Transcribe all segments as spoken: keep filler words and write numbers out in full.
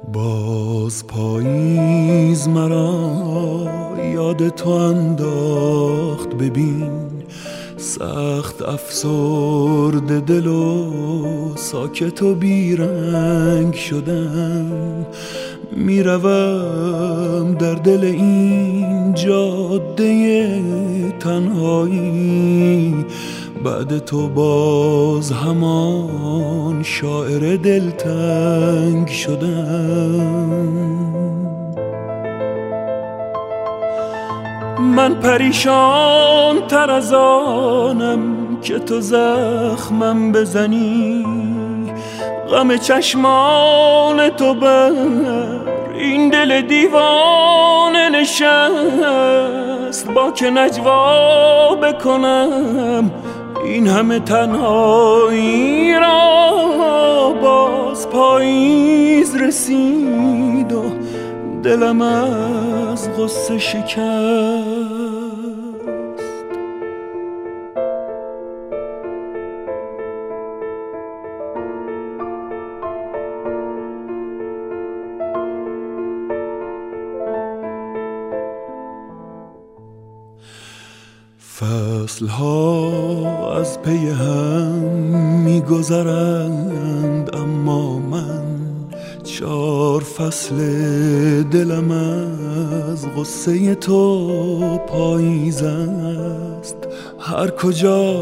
باز پاییز مرا یاد تو انداخت، ببین سخت افسرده دل و ساکت و بیرنگ شدم. میروم در دل این جاده تنهایی، بعد تو باز همان شاعر دلتنگ شدم. من پریشان تر از آنم که تو زخمم بزنی، غم چشمان تو بر این دل دیوانه نشست. با که نجوا بکنم این همه تنهایی را، باز پاییز رسید و دلم از غصه شکست. فصلها از پی هم می‌گذرند، اما من چار فصل دلم از غصه تو پاییز است. هر کجا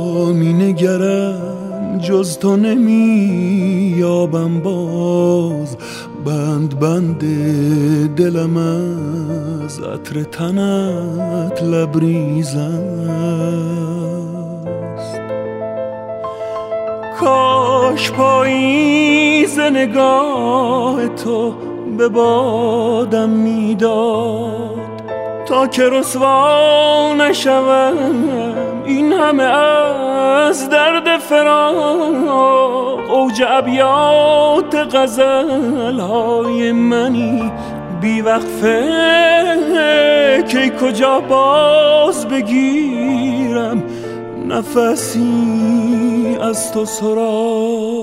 می‌نگرم جز تو نمی‌یابم باز، بند بند دلم از عطر تنت لبریز است. کاش پاییز نگاه تو به بادم میداد، تا که رسوا نشوم این همه از درد فراق. اوج ابیات غزل‌های منی بی وقفه که کجا باز بگیرم نفسی از تو سراغ.